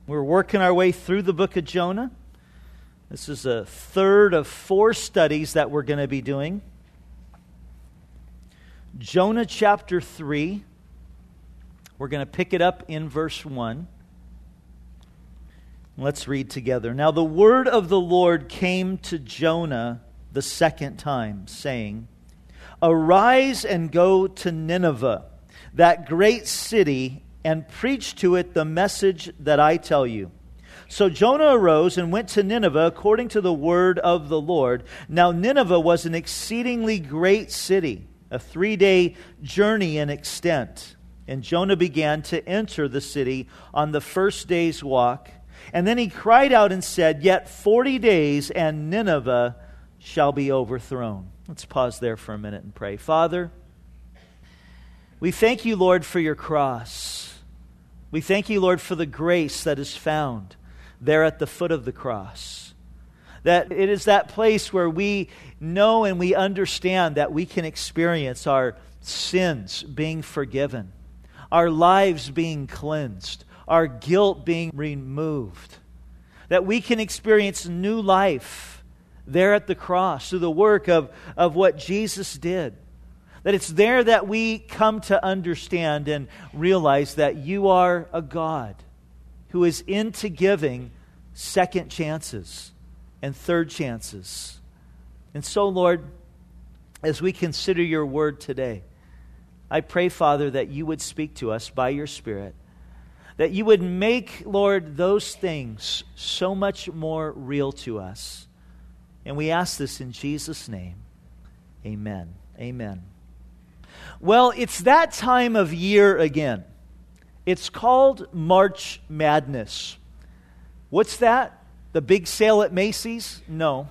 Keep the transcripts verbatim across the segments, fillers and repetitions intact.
We're working our way through the book of Jonah. This is a third of four studies that we're going to be doing. Jonah chapter three. We're going to pick it up in verse one. Let's read together. Now the word of the Lord came to Jonah the second time, saying, Arise and go to Nineveh, that great city, and preach to it the message that I tell you. So Jonah arose and went to Nineveh according to the word of the Lord. Now Nineveh was an exceedingly great city, a three-day journey in extent. And Jonah began to enter the city on the first day's walk. And then he cried out and said, Yet forty days and Nineveh shall be overthrown. Let's pause there for a minute and pray. Father, we thank you, Lord, for your cross. We thank you, Lord, for the grace that is found there at the foot of the cross. That it is that place where we know and we understand that we can experience our sins being forgiven, our lives being cleansed, our guilt being removed. That we can experience new life there at the cross through the work of, of what Jesus did. That it's there that we come to understand and realize that you are a God who is into giving second chances and third chances. And so, Lord, as we consider your word today, I pray, Father, that you would speak to us by your Spirit. That you would make, Lord, those things so much more real to us. And we ask this in Jesus' name. Amen. Amen. Well, it's that time of year again. It's called March Madness. What's that? The big sale at Macy's? No.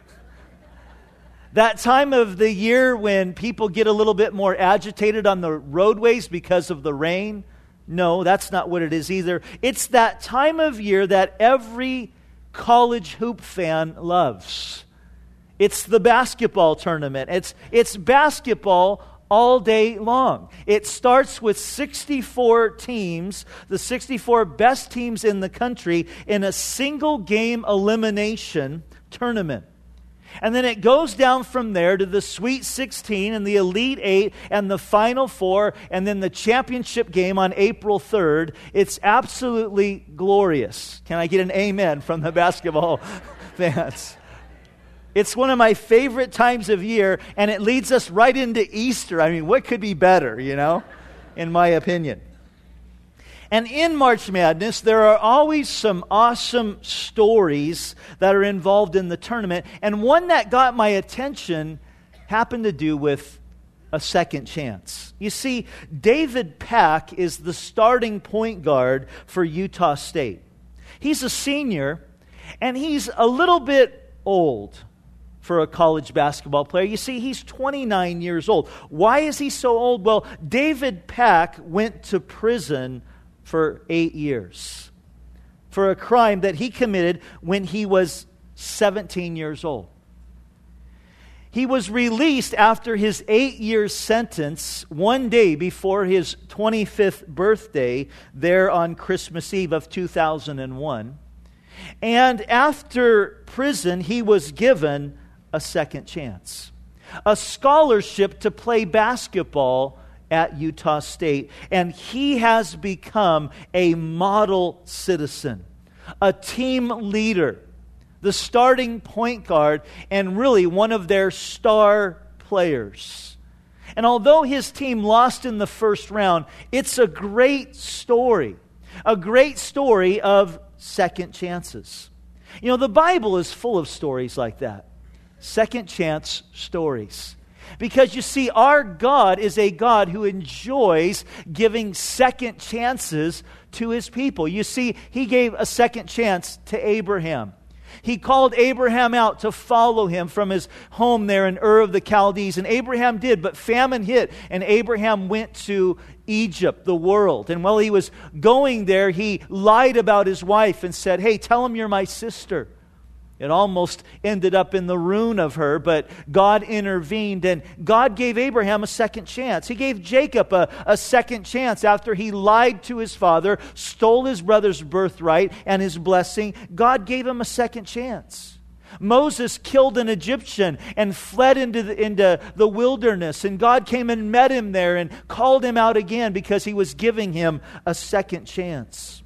That time of the year when people get a little bit more agitated on the roadways because of the rain? No, that's not what it is either. It's that time of year that every college hoop fan loves. It's the basketball tournament. It's, it's basketball all day long. It starts with sixty-four teams, the sixty-four best teams in the country, in a single game elimination tournament. And then it goes down from there to the Sweet sixteen and the Elite Eight and the Final Four and then the championship game on April third. It's absolutely glorious. Can I get an amen from the basketball fans? It's one of my favorite times of year, and it leads us right into Easter. I mean, what could be better, you know, in my opinion? And in March Madness, there are always some awesome stories that are involved in the tournament. And one that got my attention happened to do with a second chance. You see, David Pack is the starting point guard for Utah State. He's a senior, and he's a little bit old for a college basketball player. You see, he's twenty-nine years old. Why is he so old? Well, David Pack went to prison for eight years for a crime that he committed when he was seventeen years old. He was released after his eight-year sentence one day before his twenty-fifth birthday there on Christmas Eve of two thousand one. And after prison, he was given a second chance, a scholarship to play basketball at Utah State. And he has become a model citizen, a team leader, the starting point guard, and really one of their star players. And although his team lost in the first round, it's a great story, a great story of second chances. You know, the Bible is full of stories like that. Second chance stories. Because you see, our God is a God who enjoys giving second chances to his people. You see, he gave a second chance to Abraham. He called Abraham out to follow him from his home there in Ur of the Chaldees. And Abraham did, but famine hit, and Abraham went to Egypt, the world. And while he was going there, he lied about his wife and said, "Hey, tell him you're my sister." It almost ended up in the ruin of her, but God intervened, and God gave Abraham a second chance. He gave Jacob a, a second chance after he lied to his father, stole his brother's birthright and his blessing. God gave him a second chance. Moses killed an Egyptian and fled into the, into the wilderness, and God came and met him there and called him out again because he was giving him a second chance.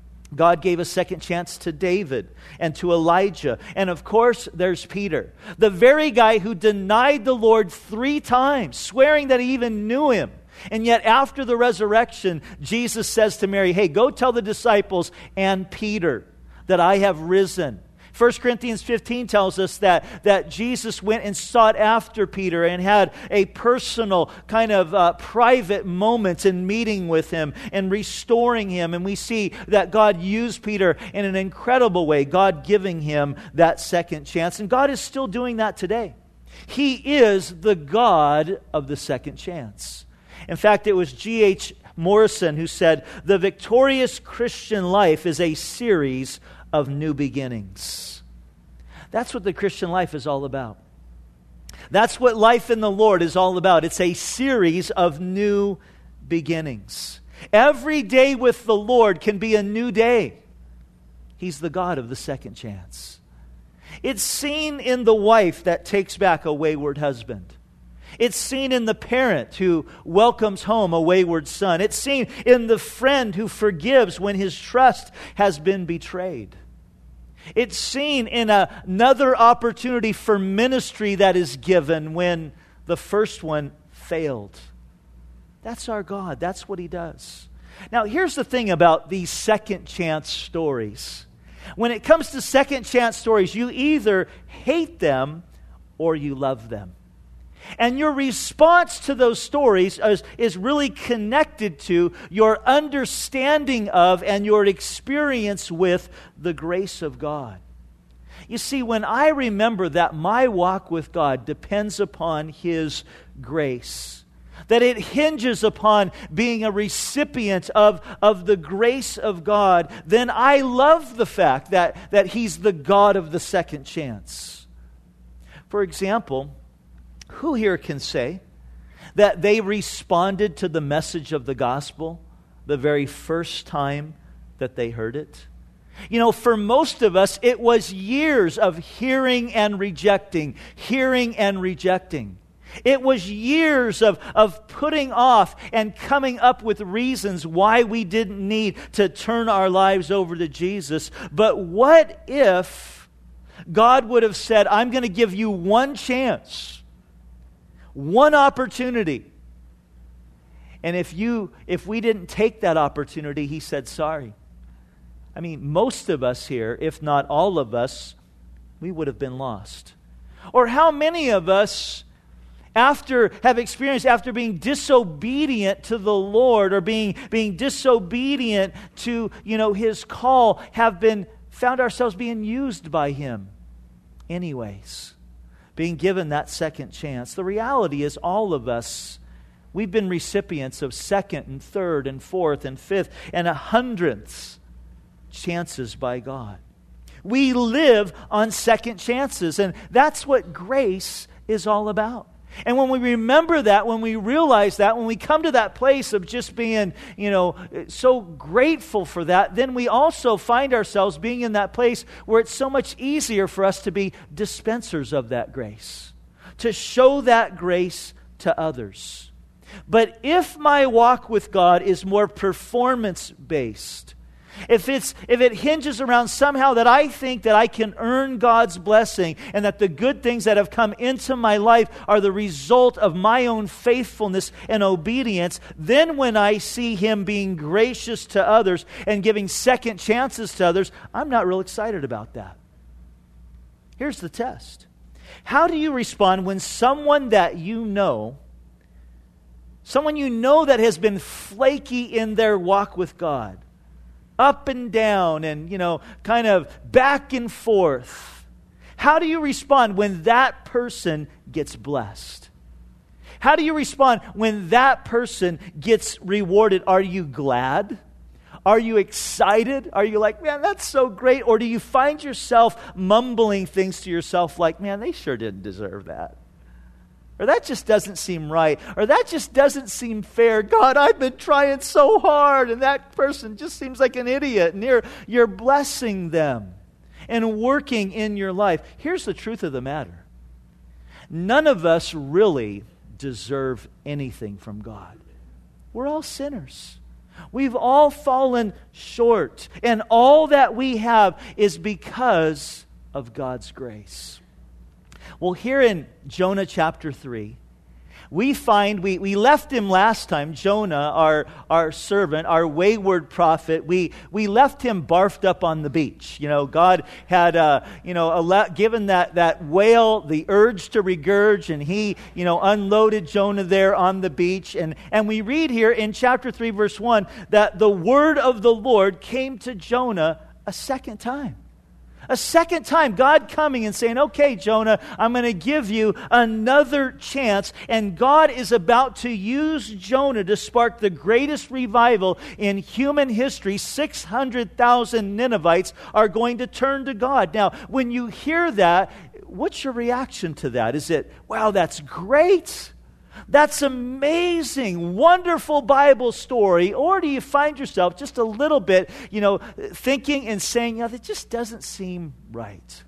God gave a second chance to David and to Elijah. And of course, there's Peter, the very guy who denied the Lord three times, swearing that he even knew him. And yet after the resurrection, Jesus says to Mary, hey, go tell the disciples and Peter that I have risen. First Corinthians fifteen tells us that, that Jesus went and sought after Peter and had a personal kind of uh, private moment in meeting with him and restoring him. And we see that God used Peter in an incredible way, God giving him that second chance. And God is still doing that today. He is the God of the second chance. In fact, it was G H Morrison who said, the victorious Christian life is a series of new beginnings. That's what the Christian life is all about. That's what life in the Lord is all about. It's a series of new beginnings. Every day with the Lord can be a new day. He's the God of the second chance. It's seen in the wife that takes back a wayward husband. It's seen in the parent who welcomes home a wayward son. It's seen in the friend who forgives when his trust has been betrayed. It's seen in a, another opportunity for ministry that is given when the first one failed. That's our God. That's what He does. Now, here's the thing about these second chance stories. When it comes to second chance stories, you either hate them or you love them. And your response to those stories is, is really connected to your understanding of and your experience with the grace of God. You see, when I remember that my walk with God depends upon His grace, that it hinges upon being a recipient of, of the grace of God, then I love the fact that, that He's the God of the second chance. For example, who here can say that they responded to the message of the gospel the very first time that they heard it? You know, for most of us, it was years of hearing and rejecting, hearing and rejecting. It was years of, of putting off and coming up with reasons why we didn't need to turn our lives over to Jesus. But what if God would have said, I'm going to give you one chance, one opportunity. And if you, if we didn't take that opportunity, He said, sorry. I mean, most of us here, if not all of us, we would have been lost. Or how many of us, after have experienced, after being disobedient to the Lord or being, being disobedient to, you know, His call, have been, found ourselves being used by Him anyways, being given that second chance. The reality is all of us, we've been recipients of second and third and fourth and fifth and a hundredth chances by God. We live on second chances, and that's what grace is all about. And when we remember that, when we realize that, when we come to that place of just being, you know, so grateful for that, then we also find ourselves being in that place where it's so much easier for us to be dispensers of that grace, to show that grace to others. But if my walk with God is more performance-based, If it's if it hinges around somehow that I think that I can earn God's blessing and that the good things that have come into my life are the result of my own faithfulness and obedience, then when I see Him being gracious to others and giving second chances to others, I'm not real excited about that. Here's the test. How do you respond when someone that you know, someone you know that has been flaky in their walk with God, up and down and, you know, kind of back and forth. How do you respond when that person gets blessed? How do you respond when that person gets rewarded? Are you glad? Are you excited? Are you like, man, that's so great? Or do you find yourself mumbling things to yourself like, man, they sure didn't deserve that? Or that just doesn't seem right. Or that just doesn't seem fair. God, I've been trying so hard, and that person just seems like an idiot. And you're, you're blessing them and working in your life. Here's the truth of the matter. None of us really deserve anything from God. We're all sinners. We've all fallen short. And all that we have is because of God's grace. Well, here in Jonah chapter three, we find, we, we left him last time, Jonah, our, our servant, our wayward prophet, we, we left him barfed up on the beach. You know, God had, uh, you know, a, given that, that whale the urge to regurge, and he, you know, unloaded Jonah there on the beach. And, and we read here in chapter three, verse one, that the word of the Lord came to Jonah a second time. A second time, God coming and saying, okay, Jonah, I'm going to give you another chance. And God is about to use Jonah to spark the greatest revival in human history. six hundred thousand Ninevites are going to turn to God. Now, when you hear that, what's your reaction to that? Is it, wow, that's great? That's amazing, wonderful Bible story. Or do you find yourself just a little bit, you know, thinking and saying, yeah, that just doesn't seem right?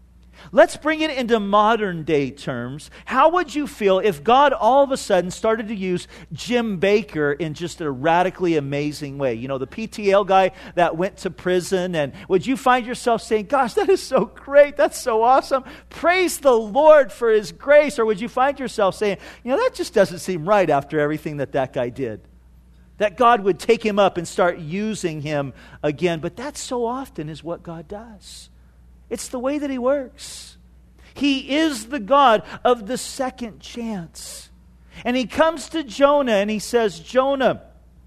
Let's bring it into modern day terms. How would you feel if God all of a sudden started to use Jim Bakker in just a radically amazing way? You know, the P T L guy that went to prison. And would you find yourself saying, gosh, that is so great. That's so awesome. Praise the Lord for His grace. Or would you find yourself saying, you know, that just doesn't seem right after everything that that guy did? That God would take him up and start using him again. But that so often is what God does. It's the way that He works. He is the God of the second chance. And He comes to Jonah and He says, Jonah,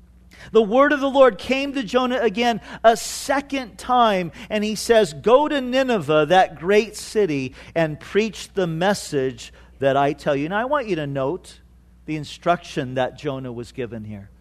the word of the Lord came to Jonah again a second time. And He says, go to Nineveh, that great city, and preach the message that I tell you. Now I want you to note the instruction that Jonah was given here.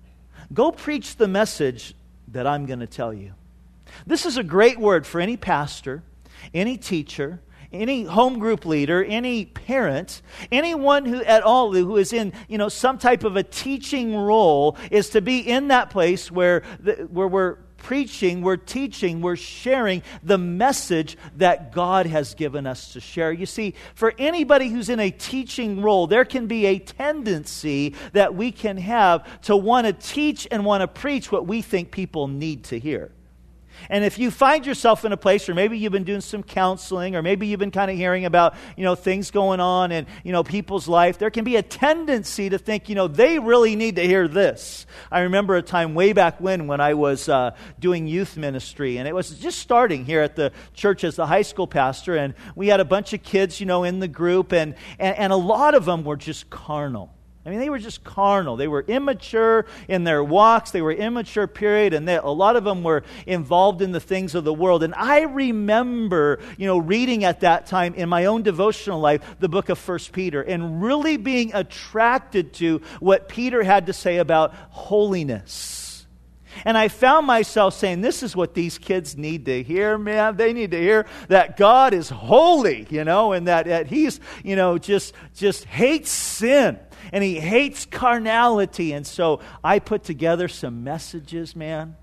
Go preach the message that I'm going to tell you. This is a great word for any pastor, any teacher, any home group leader, any parent, anyone who at all who is in, you know, some type of a teaching role, is to be in that place where the, where we're preaching, we're teaching, we're sharing the message that God has given us to share. You see, for anybody who's in a teaching role, there can be a tendency that we can have to want to teach and want to preach what we think people need to hear. And if you find yourself in a place, or maybe you've been doing some counseling, or maybe you've been kind of hearing about, you know, things going on in, you know, people's life, there can be a tendency to think, you know, they really need to hear this. I remember a time way back when, when I was uh, doing youth ministry, and it was just starting here at the church as the high school pastor, and we had a bunch of kids, you know, in the group, and, and, and a lot of them were just carnal. I mean, they were just carnal. They were immature in their walks. They were immature, period. And they, a lot of them were involved in the things of the world. And I remember, you know, reading at that time in my own devotional life, the book of First Peter, and really being attracted to what Peter had to say about holiness. And I found myself saying, this is what these kids need to hear, man. They need to hear that God is holy, you know, and that, that He's, you know, just, just hates sin. And He hates carnality. And so I put together some messages, man,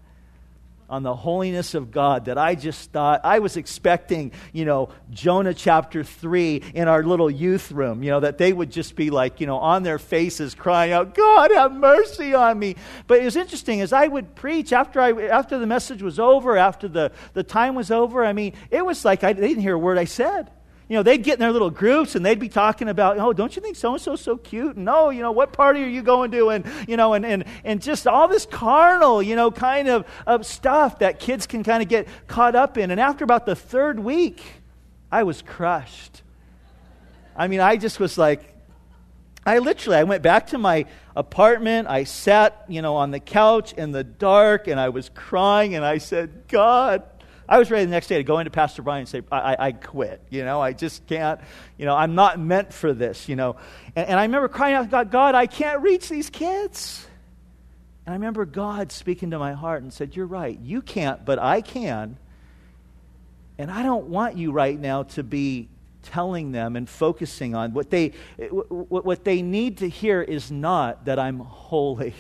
on the holiness of God that I just thought, I was expecting, you know, Jonah chapter three in our little youth room, you know, that they would just be like, you know, on their faces crying out, God, have mercy on me. But it was interesting, as I would preach after I after the message was over, after the, the time was over, I mean, it was like I, they didn't hear a word I said. You know, they'd get in their little groups and they'd be talking about, oh, don't you think so-and-so's so cute? And no, you know, what party are you going to? And, you know, and, and, and just all this carnal, you know, kind of, of stuff that kids can kind of get caught up in. And after about the third week, I was crushed. I mean, I just was like, I literally, I went back to my apartment. I sat, you know, on the couch in the dark and I was crying and I said, God, I was ready the next day to go into Pastor Brian and say, I, I, I quit. You know, I just can't, you know, I'm not meant for this, you know. And, and I remember crying out, God, God, I can't reach these kids. And I remember God speaking to my heart and said, you're right, you can't, but I can. And I don't want you right now to be telling them and focusing on what they what, what they need to hear is not that I'm holy.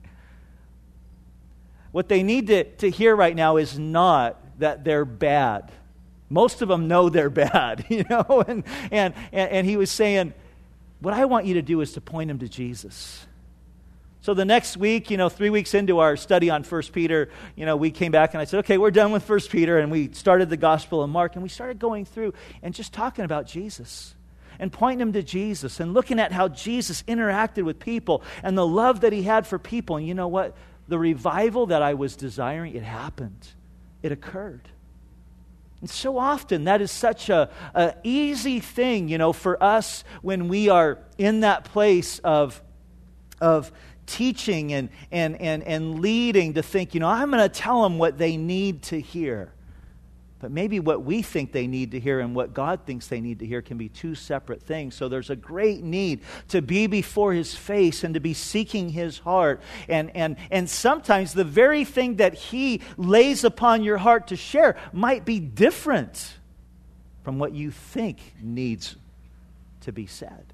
What they need to, to hear right now is not that they're bad. Most of them know they're bad, you know, and, and, and, and he was saying, what I want you to do is to point them to Jesus. So the next week, you know, three weeks into our study on First Peter, you know, we came back and I said, okay, we're done with First Peter, and we started the Gospel of Mark, and we started going through and just talking about Jesus and pointing them to Jesus and looking at how Jesus interacted with people and the love that he had for people. And you know what? The revival that I was desiring, it happened. It occurred. And so often that is such a, a easy thing, you know, for us when we are in that place of, of teaching and, and, and, and leading to think, you know, I'm going to tell them what they need to hear. But maybe what we think they need to hear and what God thinks they need to hear can be two separate things. So there's a great need to be before his face and to be seeking his heart. And, and, and sometimes the very thing that he lays upon your heart to share might be different from what you think needs to be said.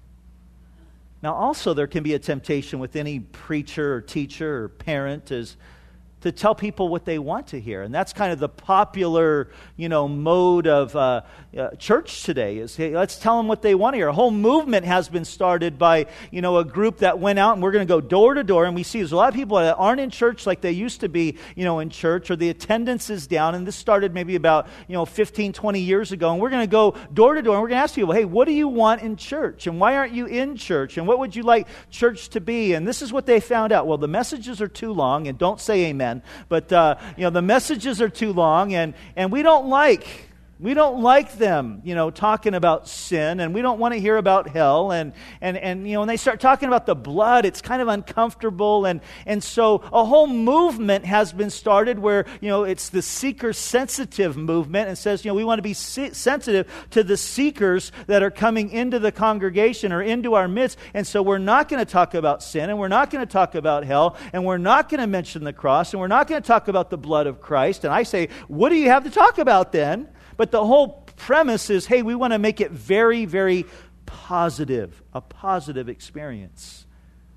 Now also there can be a temptation with any preacher or teacher or parent is to tell people what they want to hear. And that's kind of the popular, you know, mode of uh, uh, church today is, hey, let's tell them what they want to hear. A whole movement has been started by, you know, a group that went out, and we're going to go door to door, and we see there's a lot of people that aren't in church like they used to be, you know, in church, or the attendance is down. And this started maybe about, you know, fifteen, twenty years ago. And we're going to go door to door, and we're going to ask people, hey, what do you want in church? And why aren't you in church? And what would you like church to be? And this is what they found out. Well, the messages are too long, and don't say amen. But, uh, you know, the messages are too long, and, and we don't like, we don't like them, you know, talking about sin, and we don't want to hear about hell, and, and, and you know, when they start talking about the blood, it's kind of uncomfortable, and, and so a whole movement has been started where, you know, it's the seeker-sensitive movement, and says, you know, we want to be se- sensitive to the seekers that are coming into the congregation or into our midst, and so we're not going to talk about sin, and we're not going to talk about hell, and we're not going to mention the cross, and we're not going to talk about the blood of Christ. And I say, what do you have to talk about then? But the whole premise is, hey, we want to make it very, very positive, a positive experience.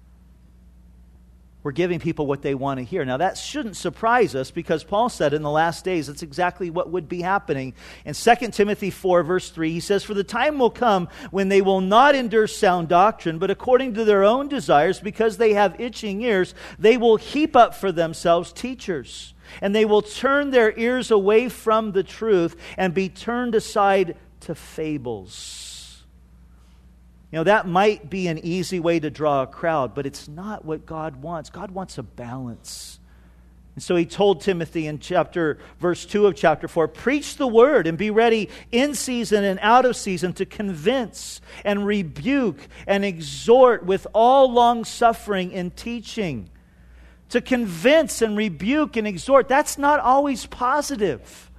We're giving people what they want to hear. Now, that shouldn't surprise us, because Paul said in the last days that's exactly what would be happening. In Second Timothy four, verse three, he says, for the time will come when they will not endure sound doctrine, but according to their own desires, because they have itching ears, they will heap up for themselves teachers. And they will turn their ears away from the truth and be turned aside to fables. You know, that might be an easy way to draw a crowd, but it's not what God wants. God wants a balance. And so he told Timothy in chapter, verse two of chapter four, preach the word and be ready in season and out of season to convince and rebuke and exhort with all long suffering and teaching. To convince and rebuke and exhort, that's not always positive.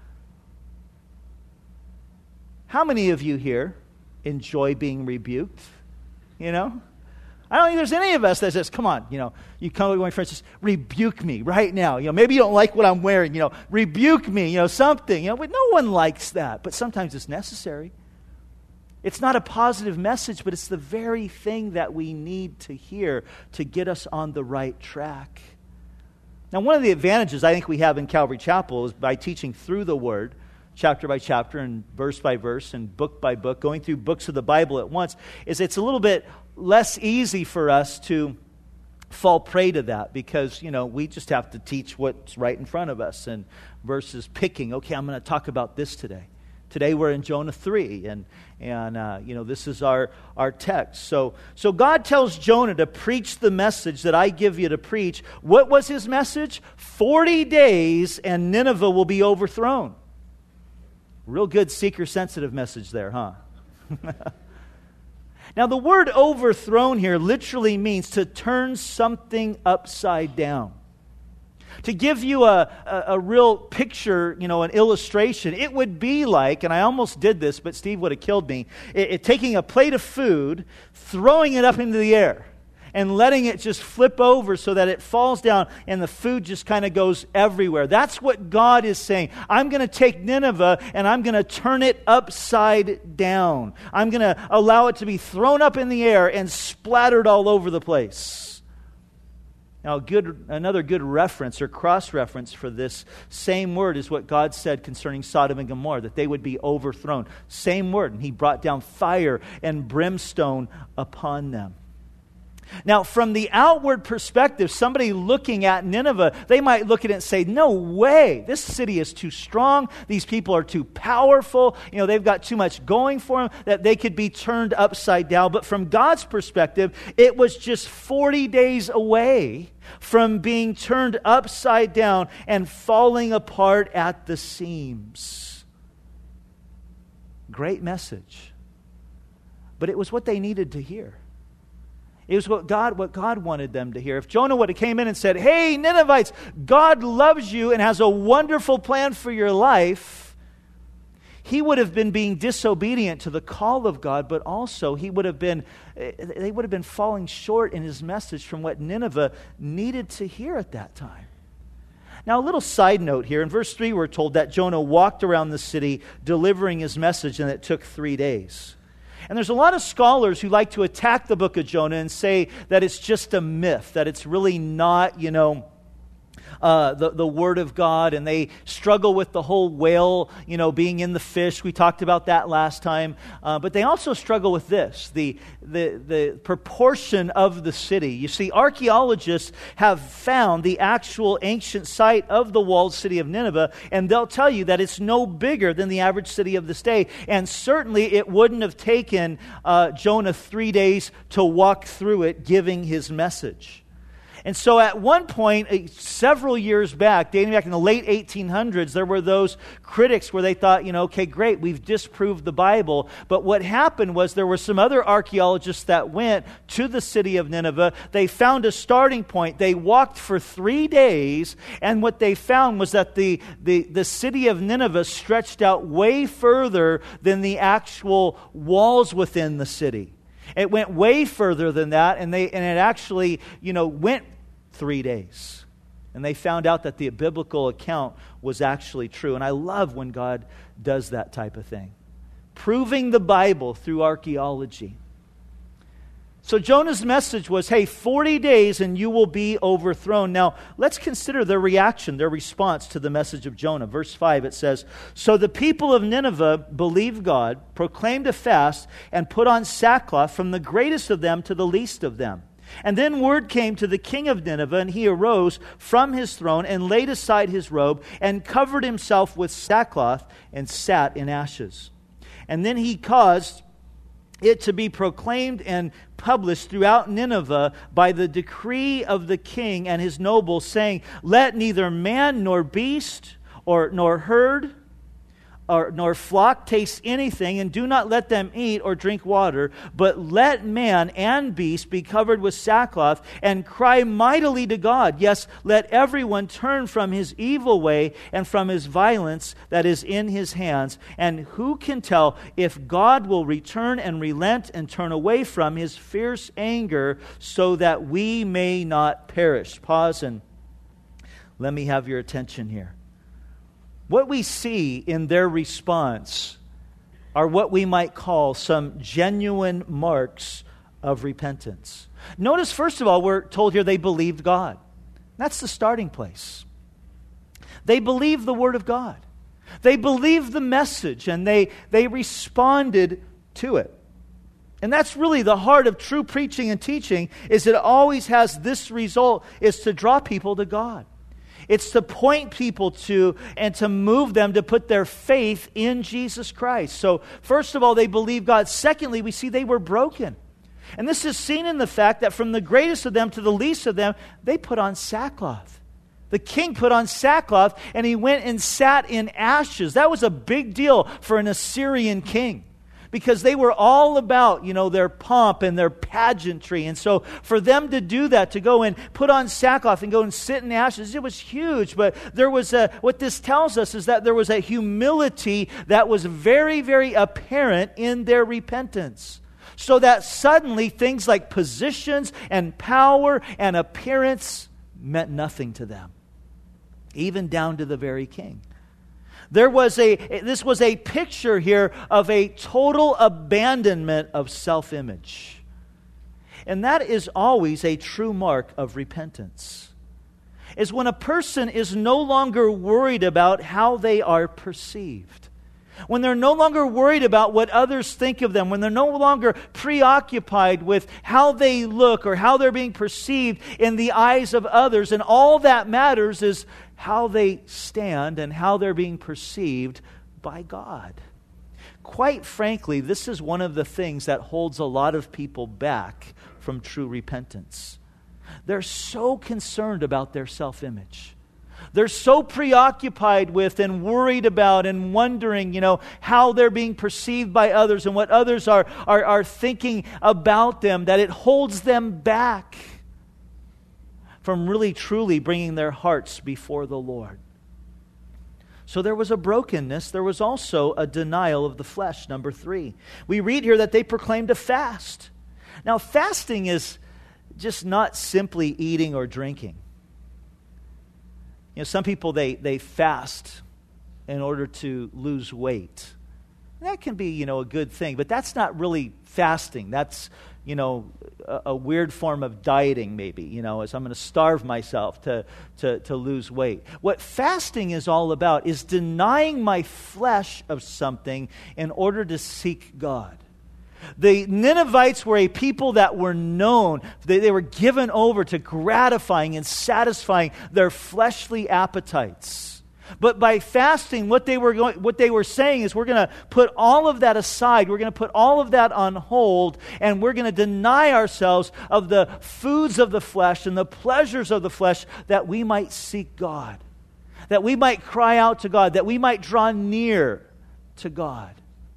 How many of you here enjoy being rebuked? You know? I don't think there's any of us that says, come on, you know, you come to my friends, just rebuke me right now. You know, maybe you don't like what I'm wearing, you know, rebuke me, you know, something. You know, but no one likes that, but sometimes it's necessary. It's not a positive message, but it's the very thing that we need to hear to get us on the right track. Now, one of the advantages I think we have in Calvary Chapel is by teaching through the Word, chapter by chapter and verse by verse and book by book, going through books of the Bible at once, is it's a little bit less easy for us to fall prey to that, because, you know, we just have to teach what's right in front of us, and versus picking, okay, I'm going to talk about this today. Today we're in Jonah three, and and uh, you know, this is our our text. So so God tells Jonah to preach the message that I give you to preach. What was his message? Forty days and Nineveh will be overthrown. Real good seeker-sensitive message there, huh? Now the word overthrown here literally means to turn something upside down. To give you a, a, a real picture, you know, an illustration, it would be like, and I almost did this, but Steve would have killed me, it, it, taking a plate of food, throwing it up into the air, and letting it just flip over so that it falls down and the food just kind of goes everywhere. That's what God is saying. I'm going to take Nineveh and I'm going to turn it upside down. I'm going to allow it to be thrown up in the air and splattered all over the place. Now, good, another good reference or cross-reference for this same word is what God said concerning Sodom and Gomorrah, that they would be overthrown. Same word, and He brought down fire and brimstone upon them. Now, from the outward perspective, somebody looking at Nineveh, they might look at it and say, no way, this city is too strong, these people are too powerful, you know, they've got too much going for them, that they could be turned upside down. But from God's perspective, it was just forty days away from being turned upside down and falling apart at the seams. Great message. But it was what they needed to hear. It was what God, what God wanted them to hear. If Jonah would have came in and said, hey, Ninevites, God loves you and has a wonderful plan for your life, he would have been being disobedient to the call of God, but also he would have been, they would have been falling short in his message from what Nineveh needed to hear at that time. Now, a little side note here. In verse three, we're told that Jonah walked around the city delivering his message, and it took three days. And there's a lot of scholars who like to attack the book of Jonah and say that it's just a myth, that it's really not, you know, uh, the, the Word of God, and they struggle with the whole whale, you know, being in the fish. We talked about that last time. Uh, but they also struggle with this, the, the, the proportion of the city. You see, archaeologists have found the actual ancient site of the walled city of Nineveh, and they'll tell you that it's no bigger than the average city of this day. And certainly it wouldn't have taken uh, Jonah three days to walk through it giving his message. And so at one point, uh, several years back, dating back in the late eighteen hundreds, there were those critics where they thought, you know, okay, great, we've disproved the Bible. But what happened was there were some other archaeologists that went to the city of Nineveh. They found a starting point. They walked for three days, and what they found was that the, the, the city of Nineveh stretched out way further than the actual walls within the city. It went way further than that, and they and it actually, you know, went three days. And they found out that the biblical account was actually true. And I love when God does that type of thing. Proving the Bible through archaeology. So Jonah's message was, hey, forty days and you will be overthrown. Now, let's consider their reaction, their response to the message of Jonah. Verse five, it says, so the people of Nineveh believed God, proclaimed a fast, and put on sackcloth from the greatest of them to the least of them. And then word came to the king of Nineveh, and he arose from his throne and laid aside his robe and covered himself with sackcloth and sat in ashes. And then he caused it to be proclaimed and published throughout Nineveh by the decree of the king and his nobles, saying, let neither man nor beast or nor herd or nor flock taste anything, and do not let them eat or drink water, but let man and beast be covered with sackcloth and cry mightily to God. Yes, let everyone turn from his evil way and from his violence that is in his hands. And who can tell if God will return and relent and turn away from his fierce anger so that we may not perish? Pause and let me have your attention here. What we see in their response are what we might call some genuine marks of repentance. Notice, first of all, we're told here they believed God. That's the starting place. They believed the Word of God. They believed the message, and they, they responded to it. And that's really the heart of true preaching and teaching, is it always has this result, is to draw people to God. It's to point people to and to move them to put their faith in Jesus Christ. So first of all, they believed God. Secondly, we see they were broken. And this is seen in the fact that from the greatest of them to the least of them, they put on sackcloth. The king put on sackcloth and he went and sat in ashes. That was a big deal for an Assyrian king, because they were all about, you know, their pomp and their pageantry. And so for them to do that, to go and put on sackcloth and go and sit in ashes, it was huge. But there was a, what this tells us is that there was a humility that was very, very apparent in their repentance. So that suddenly things like positions and power and appearance meant nothing to them, even down to the very king. There was a, this was a picture here of a total abandonment of self-image. And that is always a true mark of repentance. Is when a person is no longer worried about how they are perceived. When they're no longer worried about what others think of them, when they're no longer preoccupied with how they look or how they're being perceived in the eyes of others, and all that matters is how they stand and how they're being perceived by God. Quite frankly, this is one of the things that holds a lot of people back from true repentance. They're so concerned about their self-image. They're so preoccupied with and worried about and wondering, you know, how they're being perceived by others and what others are, are, are thinking about them, that it holds them back from really truly bringing their hearts before the Lord. So there was a brokenness. There was also a denial of the flesh, number three. We read here that they proclaimed a fast. Now, fasting is just not simply eating or drinking. You know, some people, they, they fast in order to lose weight. That can be, you know, a good thing, but that's not really fasting. That's, you know, a, a weird form of dieting maybe, you know, as I'm going to starve myself to, to, to lose weight. What fasting is all about is denying my flesh of something in order to seek God. The Ninevites were a people that were known. They, they were given over to gratifying and satisfying their fleshly appetites. But by fasting, what they were going, what they were saying is, we're going to put all of that aside. We're going to put all of that on hold, and we're going to deny ourselves of the foods of the flesh and the pleasures of the flesh, that we might seek God, that we might cry out to God, that we might draw near to God.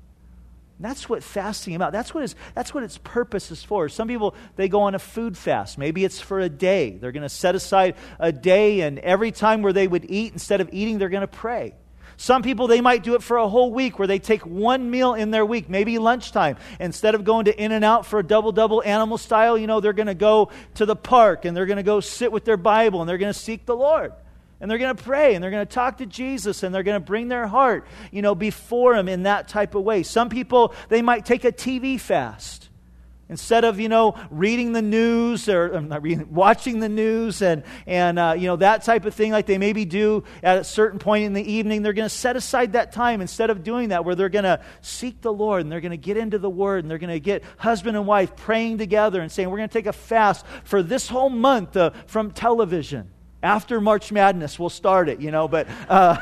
That's what fasting is about. That's what, is, that's what its purpose is for. Some people, they go on a food fast. Maybe it's for a day. They're going to set aside a day, and every time where they would eat, instead of eating, they're going to pray. Some people, they might do it for a whole week, where they take one meal in their week, maybe lunchtime. Instead of going to In-N-Out for a double-double animal style, you know, they're going to go to the park, and they're going to go sit with their Bible, and they're going to seek the Lord. And they're going to pray, and they're going to talk to Jesus, and they're going to bring their heart, you know, before Him in that type of way. Some people, they might take a T V fast. Instead of, you know, reading the news, or um, not reading, watching the news and, and uh, you know, that type of thing like they maybe do at a certain point in the evening, they're going to set aside that time instead of doing that, where they're going to seek the Lord, and they're going to get into the Word, and they're going to get husband and wife praying together and saying, we're going to take a fast for this whole month uh, from television. After March Madness, we'll start it, you know, but, uh,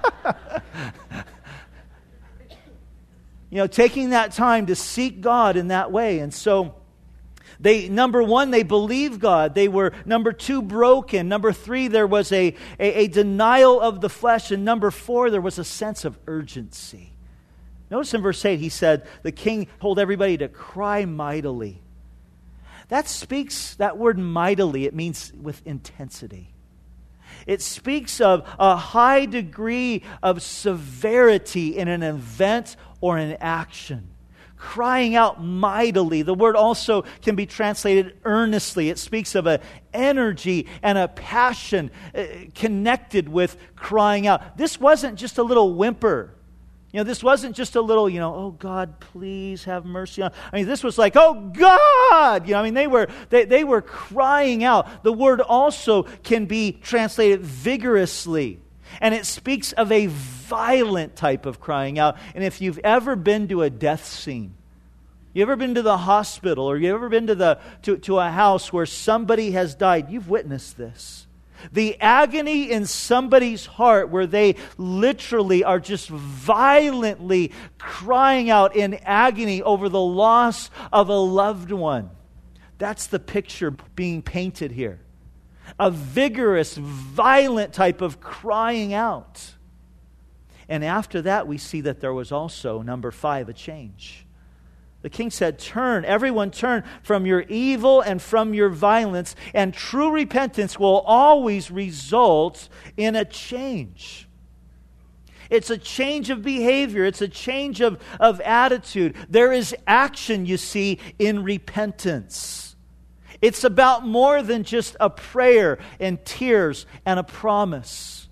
you know, taking that time to seek God in that way. And so they, number one, they believed God. They were, number two, broken. Number three, there was a, a, a denial of the flesh. And number four, there was a sense of urgency. Notice in verse eight, he said, the king told everybody to cry mightily. That speaks, that word mightily, it means with intensity. It speaks of a high degree of severity in an event or an action. Crying out mightily. The word also can be translated earnestly. It speaks of an energy and a passion uh, connected with crying out. This wasn't just a little whimper. You know, this wasn't just a little, you know, oh God, please have mercy on. I mean, this was like, oh God! You know, I mean, they were they, they were crying out. The word also can be translated vigorously. And it speaks of a violent type of crying out. And if you've ever been to a death scene, you ever been to the hospital, or you ever been to the to, to a house where somebody has died, you've witnessed this. The agony in somebody's heart, where they literally are just violently crying out in agony over the loss of a loved one. That's the picture being painted here. A vigorous, violent type of crying out. And after that, we see that there was also, number five, a change. The king said, turn, everyone turn from your evil and from your violence, and true repentance will always result in a change. It's a change of behavior. It's a change of, of attitude. There is action, you see, in repentance. It's about more than just a prayer and tears and a promise.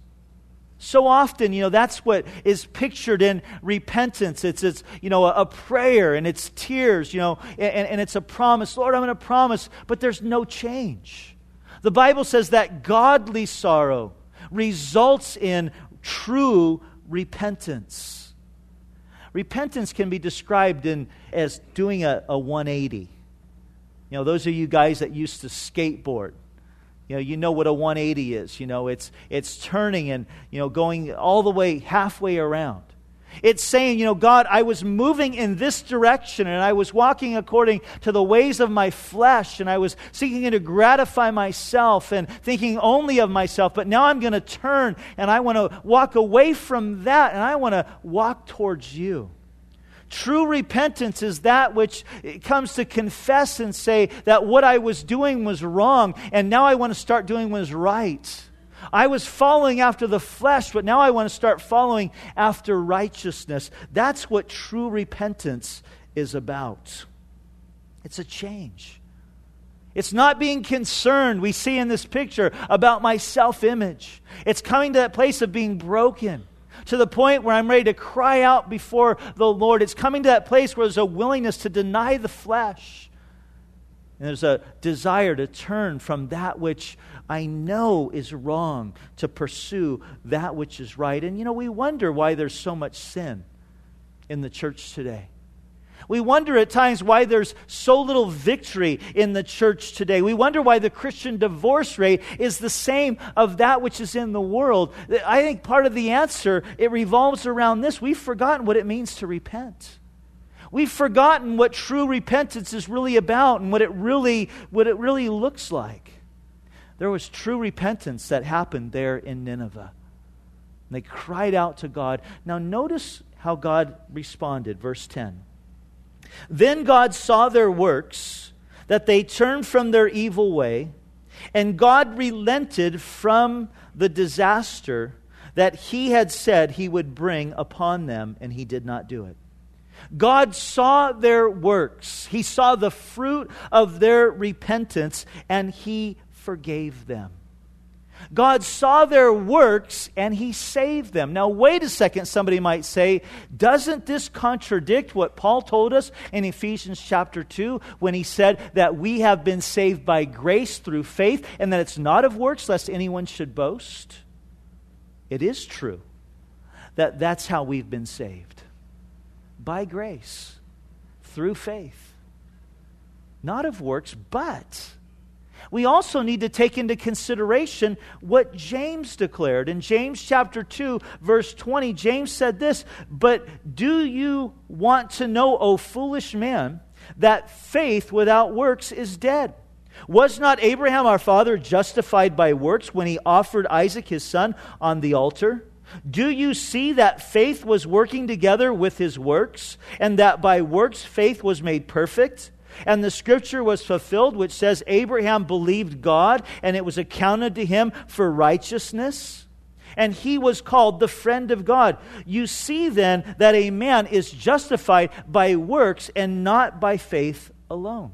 So often, you know, that's what is pictured in repentance. It's, it's you know, a, a prayer and it's tears, you know, and, and it's a promise. Lord, I'm going to promise, but there's no change. The Bible says that godly sorrow results in true repentance. Repentance can be described in as doing a, a one eighty. You know, those of you guys that used to skateboard, you know, you know what a one eighty is. You know, it's it's turning and, you know, going all the way halfway around. It's saying, you know, God, I was moving in this direction and I was walking according to the ways of my flesh and I was seeking to gratify myself and thinking only of myself. But now I'm going to turn and I want to walk away from that and I want to walk towards you. True repentance is that which comes to confess and say that what I was doing was wrong and now I want to start doing what is right. I was following after the flesh, but now I want to start following after righteousness. That's what true repentance is about. It's a change. It's not being concerned, we see in this picture, about my self-image. It's coming to that place of being broken, to the point where I'm ready to cry out before the Lord. It's coming to that place where there's a willingness to deny the flesh. And there's a desire to turn from that which I know is wrong to pursue that which is right. And you know, we wonder why there's so much sin in the church today. We wonder at times why there's so little victory in the church today. We wonder why the Christian divorce rate is the same of that which is in the world. I think part of the answer, it revolves around this. We've forgotten what it means to repent. We've forgotten what true repentance is really about and what it really, what it really looks like. There was true repentance that happened there in Nineveh. And they cried out to God. Now notice how God responded. Verse ten. Then God saw their works, that they turned from their evil way, and God relented from the disaster that He had said He would bring upon them, and He did not do it. God saw their works. He saw the fruit of their repentance, and He forgave them. God saw their works and He saved them. Now wait a second, somebody might say, doesn't this contradict what Paul told us in Ephesians chapter two when he said that we have been saved by grace through faith and that it's not of works lest anyone should boast? It is true that that's how we've been saved. By grace, through faith. Not of works, but we also need to take into consideration what James declared. In James chapter two, verse twenty, James said this, "But do you want to know, O foolish man, that faith without works is dead? Was not Abraham our father justified by works when he offered Isaac his son on the altar? Do you see that faith was working together with his works, and that by works faith was made perfect? And the scripture was fulfilled, which says, Abraham believed God, and it was accounted to him for righteousness. And he was called the friend of God. You see then that a man is justified by works and not by faith alone."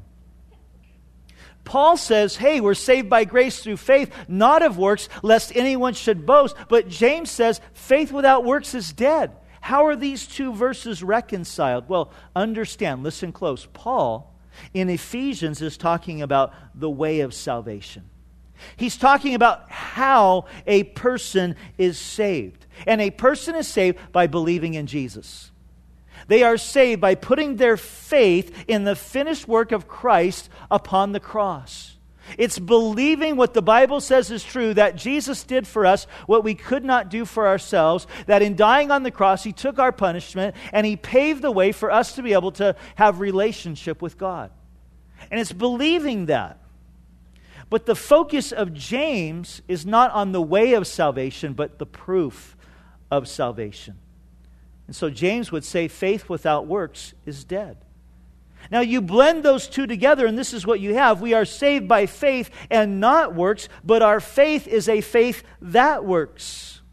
Paul says, hey, we're saved by grace through faith, not of works, lest anyone should boast. But James says, faith without works is dead. How are these two verses reconciled? Well, understand, listen close. Paul in Ephesians is talking about the way of salvation. He's talking about how a person is saved. And a person is saved by believing in Jesus. They are saved by putting their faith in the finished work of Christ upon the cross. It's believing what the Bible says is true, that Jesus did for us what we could not do for ourselves, that in dying on the cross, He took our punishment and He paved the way for us to be able to have relationship with God. And it's believing that. But the focus of James is not on the way of salvation, but the proof of salvation. And so James would say faith without works is dead. Now you blend those two together and this is what you have. We are saved by faith and not works, but our faith is a faith that works.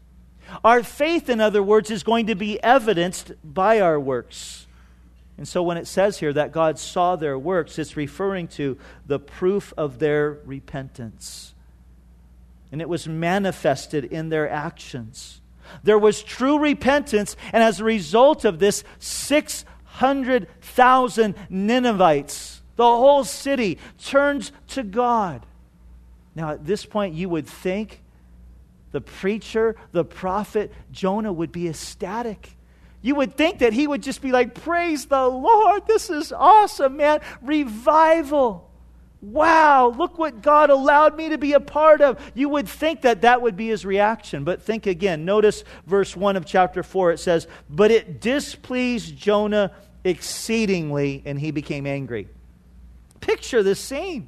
Our faith, in other words, is going to be evidenced by our works. And so when it says here that God saw their works, it's referring to the proof of their repentance. And it was manifested in their actions. There was true repentance, and as a result of this, six hundred thousand Ninevites, the whole city, turns to God. Now at this point you would think the preacher, the prophet, Jonah would be ecstatic. You would think that he would just be like, praise the Lord, this is awesome, man. Revival. Wow, look what God allowed me to be a part of. You would think that that would be his reaction. But think again. Notice verse one of chapter four. It says, but it displeased Jonah exceedingly, and he became angry. Picture this scene.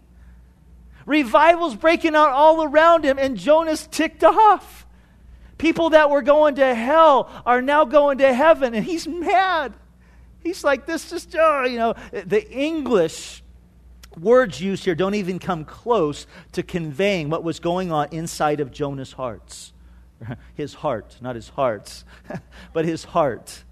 Revival's breaking out all around him, and Jonah's ticked off. People that were going to hell are now going to heaven, and he's mad. He's like, this just, oh, you know, the English words used here don't even come close to conveying what was going on inside of Jonah's hearts. His heart, not his hearts, but his heart.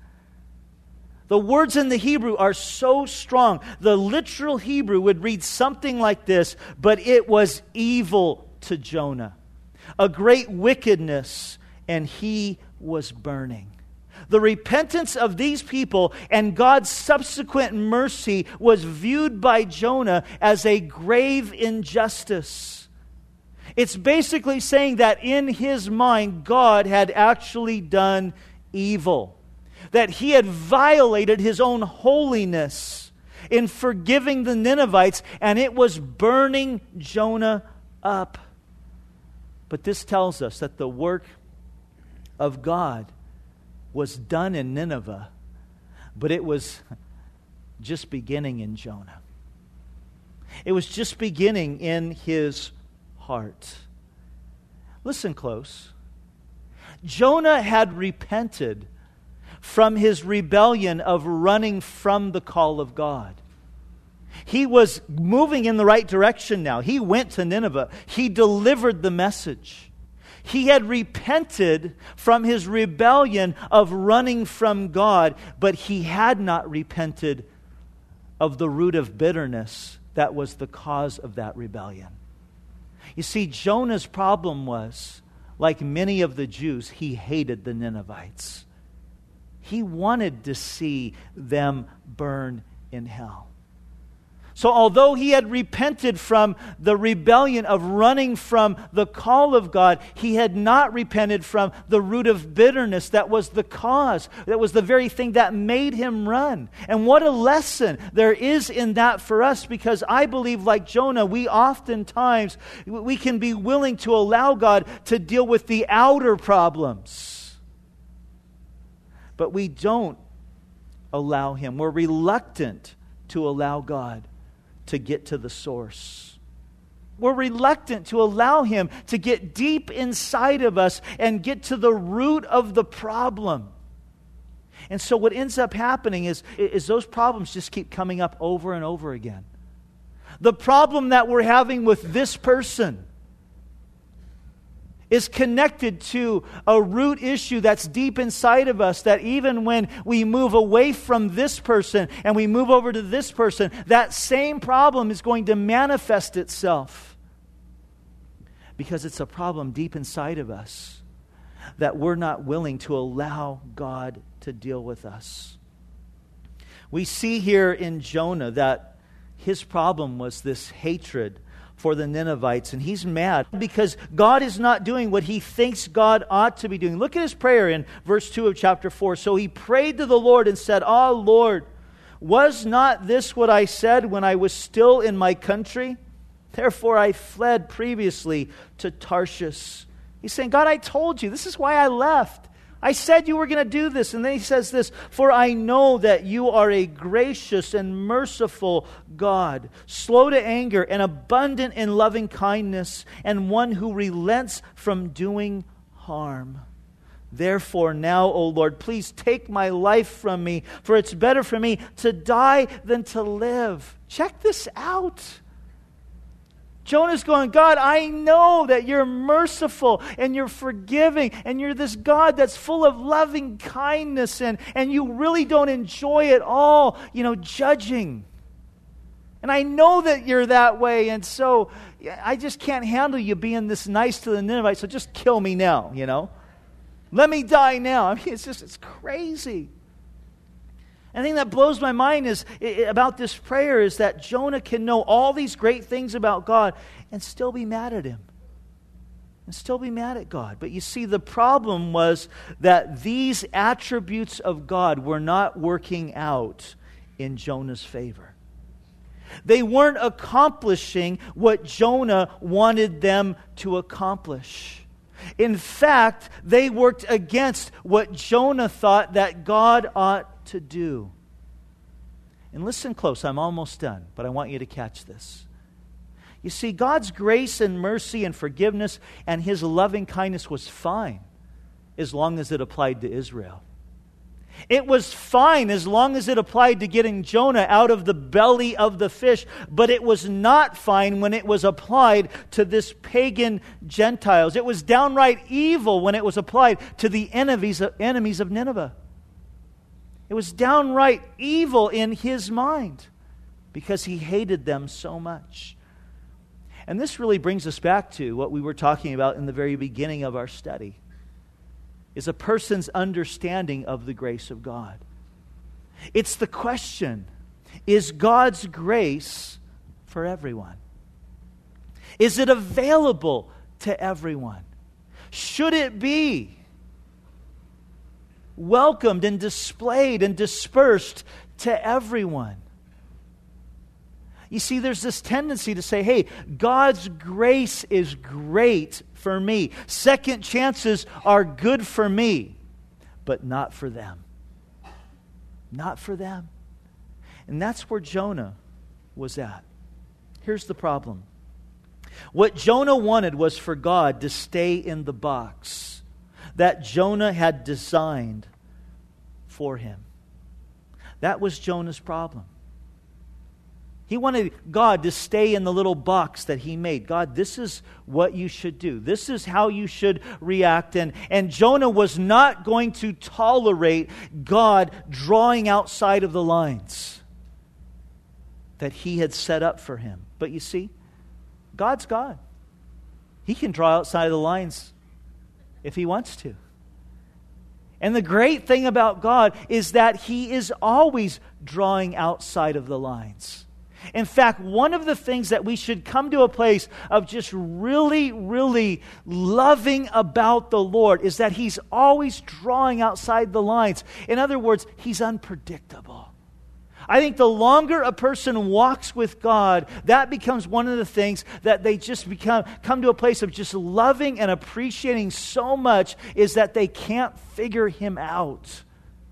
The words in the Hebrew are so strong. The literal Hebrew would read something like this, but it was evil to Jonah, a great wickedness, and he was burning. The repentance of these people and God's subsequent mercy was viewed by Jonah as a grave injustice. It's basically saying that in his mind, God had actually done evil. That he had violated his own holiness in forgiving the Ninevites, and it was burning Jonah up. But this tells us that the work of God was done in Nineveh, but it was just beginning in Jonah. It was just beginning in his heart. Listen close. Jonah had repented from his rebellion of running from the call of God. He was moving in the right direction now. He went to Nineveh. He delivered the message. He had repented from his rebellion of running from God, but he had not repented of the root of bitterness that was the cause of that rebellion. You see, Jonah's problem was, like many of the Jews, he hated the Ninevites. He wanted to see them burn in hell. So although he had repented from the rebellion of running from the call of God, he had not repented from the root of bitterness that was the cause, that was the very thing that made him run. And what a lesson there is in that for us, because I believe, like Jonah, we oftentimes, we can be willing to allow God to deal with the outer problems. But we don't allow Him. We're reluctant to allow God to get to the source. We're reluctant to allow Him to get deep inside of us and get to the root of the problem. And so what ends up happening is, is those problems just keep coming up over and over again. The problem that we're having with this person is connected to a root issue that's deep inside of us, that even when we move away from this person and we move over to this person, that same problem is going to manifest itself. Because it's a problem deep inside of us that we're not willing to allow God to deal with us. We see here in Jonah that his problem was this hatred for the Ninevites, and he's mad because God is not doing what he thinks God ought to be doing. Look at his prayer in verse two of chapter four. So he prayed to the Lord and said, "Ah, Lord, was not this what I said when I was still in my country? Therefore I fled previously to Tarshish." He's saying, God, I told you, this is why I left. I said you were going to do this. And then he says this, "For I know that you are a gracious and merciful God, slow to anger and abundant in loving kindness, and one who relents from doing harm. Therefore now, O Lord, please take my life from me, for it's better for me to die than to live." Check this out. Jonah's going, God, I know that you're merciful and you're forgiving and you're this God that's full of loving kindness and, and you really don't enjoy it all, you know, judging. And I know that you're that way, and so I just can't handle you being this nice to the Ninevites, so just kill me now, you know. Let me die now. I mean, it's just, it's crazy. And the thing that blows my mind is about this prayer is that Jonah can know all these great things about God and still be mad at Him. And still be mad at God. But you see, the problem was that these attributes of God were not working out in Jonah's favor. They weren't accomplishing what Jonah wanted them to accomplish. In fact, they worked against what Jonah thought that God ought to do. And listen close, I'm almost done, but I want you to catch this. You see, God's grace and mercy and forgiveness and His loving kindness was fine as long as it applied to Israel. It was fine as long as it applied to getting Jonah out of the belly of the fish, but it was not fine when it was applied to this pagan Gentiles. It was downright evil when it was applied to the enemies of, enemies of Nineveh. It was downright evil in his mind because he hated them so much. And this really brings us back to what we were talking about in the very beginning of our study. Is a person's understanding of the grace of God. It's the question, is God's grace for everyone? Is it available to everyone? Should it be welcomed and displayed and dispersed to everyone? You see, there's this tendency to say, hey, God's grace is great for me. Second chances are good for me, but not for them. Not for them. And that's where Jonah was at. Here's the problem. What Jonah wanted was for God to stay in the box that Jonah had designed for him. That was Jonah's problem. He wanted God to stay in the little box that He made. God, this is what you should do. This is how you should react. And, and Jonah was not going to tolerate God drawing outside of the lines that He had set up for him. But you see, God's God. He can draw outside of the lines if He wants to. And the great thing about God is that He is always drawing outside of the lines. In fact, one of the things that we should come to a place of just really, really loving about the Lord is that He's always drawing outside the lines. In other words, He's unpredictable. I think the longer a person walks with God, that becomes one of the things that they just become come to a place of just loving and appreciating so much is that they can't figure Him out.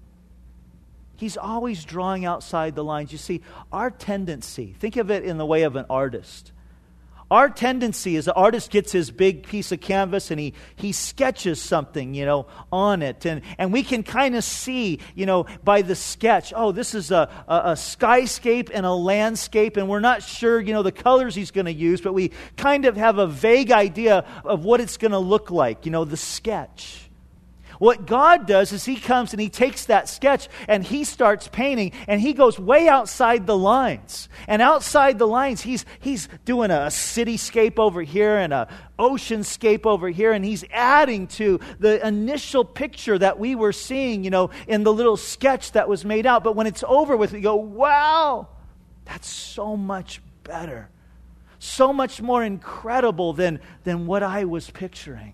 He's always drawing outside the lines. You see, our tendency, think of it in the way of an artist. Our tendency is the artist gets his big piece of canvas and he he sketches something, you know, on it. And, and we can kind of see, you know, by the sketch, oh, this is a, a, a skyscape and a landscape. And we're not sure, you know, the colors he's going to use, but we kind of have a vague idea of what it's going to look like, you know, the sketch. What God does is He comes and He takes that sketch and He starts painting and He goes way outside the lines. And outside the lines, He's He's doing a cityscape over here and a oceanscape over here, and He's adding to the initial picture that we were seeing, you know, in the little sketch that was made out. But when it's over with, we go, wow, that's so much better. So much more incredible than, than what I was picturing.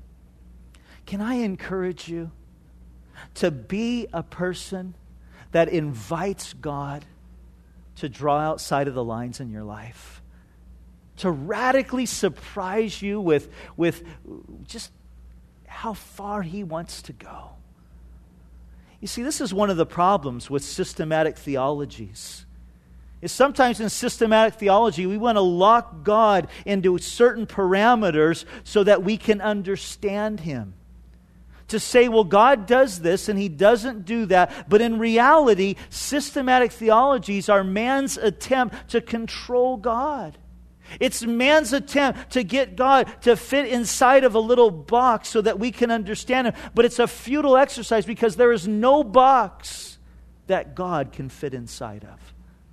Can I encourage you to be a person that invites God to draw outside of the lines in your life? To radically surprise you with, with just how far He wants to go. You see, this is one of the problems with systematic theologies. Is sometimes in systematic theology, we want to lock God into certain parameters so that we can understand Him. To say, well, God does this and He doesn't do that. But in reality, systematic theologies are man's attempt to control God. It's man's attempt to get God to fit inside of a little box so that we can understand Him. But it's a futile exercise because there is no box that God can fit inside of.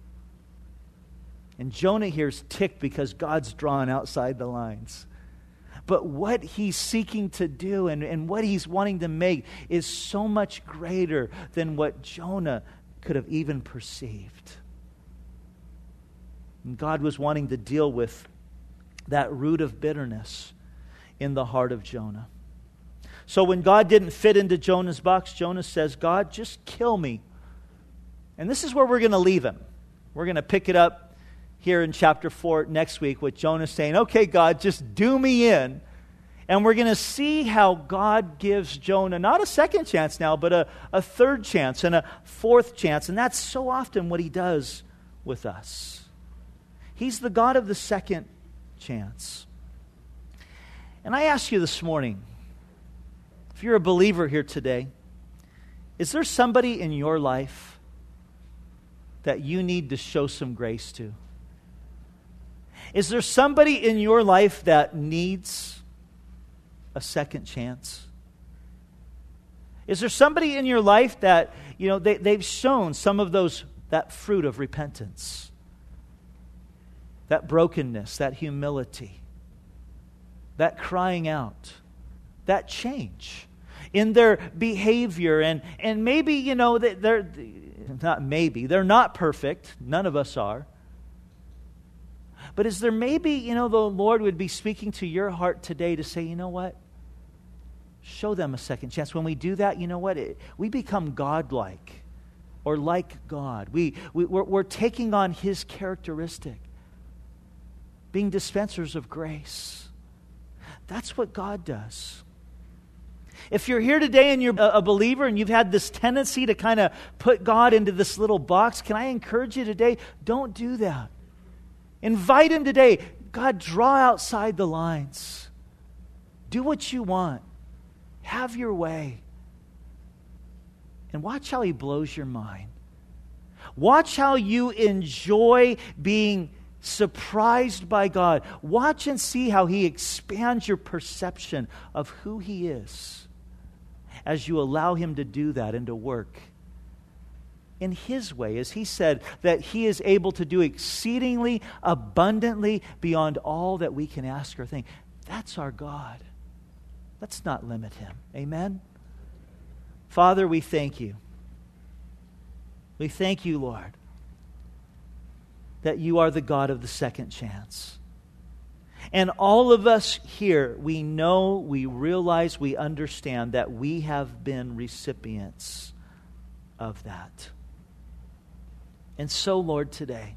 And Jonah here's ticked because God's drawn outside the lines. But what he's seeking to do and, and what he's wanting to make is so much greater than what Jonah could have even perceived. And God was wanting to deal with that root of bitterness in the heart of Jonah. So when God didn't fit into Jonah's box, Jonah says, God, just kill me. And this is where we're going to leave him. We're going to pick it up here in chapter four next week with Jonah saying, okay, God, just do me in. And we're going to see how God gives Jonah not a second chance now, but a, a third chance and a fourth chance. And that's so often what He does with us. He's the God of the second chance. And I ask you this morning, if you're a believer here today, is there somebody in your life that you need to show some grace to? Is there somebody in your life that needs a second chance? Is there somebody in your life that, you know, they, they've shown some of those, that fruit of repentance, that brokenness, that humility, that crying out, that change in their behavior, and, and maybe, you know, they're, not maybe, they're not perfect, none of us are. But is there maybe, you know, the Lord would be speaking to your heart today to say, you know what? Show them a second chance. When we do that, you know what? It, we become God-like or like God. We, we, we're, we're taking on His characteristic, being dispensers of grace. That's what God does. If you're here today and you're a believer and you've had this tendency to kind of put God into this little box, can I encourage you today? Don't do that. Invite Him today. God, draw outside the lines. Do what you want. Have your way. And watch how He blows your mind. Watch how you enjoy being surprised by God. Watch and see how He expands your perception of who He is as you allow Him to do that and to work in His way, as He said that He is able to do exceedingly abundantly beyond all that we can ask or think. That's our God. Let's not limit Him. Amen? Father, we thank You. We thank You, Lord, that You are the God of the second chance. And all of us here, we know, we realize, we understand that we have been recipients of that. And so, Lord, today,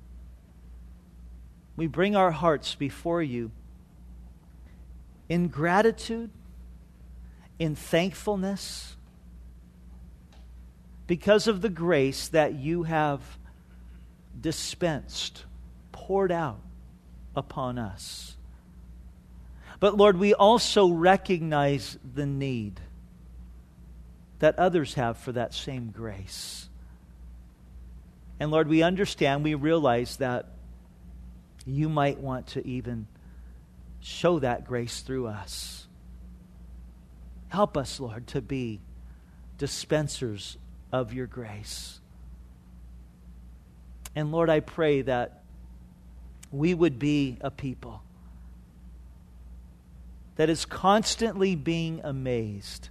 we bring our hearts before You in gratitude, in thankfulness, because of the grace that You have dispensed, poured out upon us. But Lord, we also recognize the need that others have for that same grace. And Lord, we understand, we realize that You might want to even show that grace through us. Help us, Lord, to be dispensers of Your grace. And Lord, I pray that we would be a people that is constantly being amazed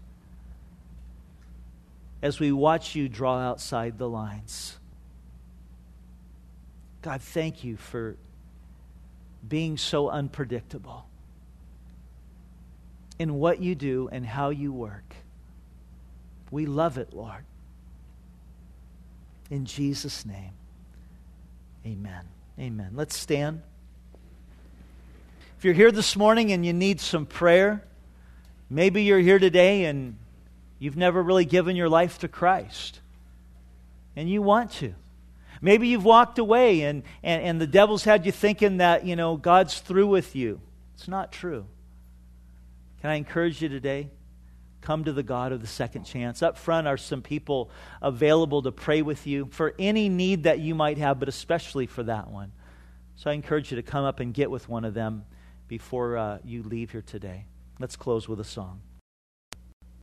as we watch You draw outside the lines. God, thank You for being so unpredictable in what You do and how You work. We love it, Lord. In Jesus' name, amen. Amen. Let's stand. If you're here this morning and you need some prayer, maybe you're here today and you've never really given your life to Christ, and you want to. Maybe you've walked away and, and, and the devil's had you thinking that, you know, God's through with you. It's not true. Can I encourage you today? Come to the God of the second chance. Up front are some people available to pray with you for any need that you might have, but especially for that one. So I encourage you to come up and get with one of them before uh, you leave here today. Let's close with a song.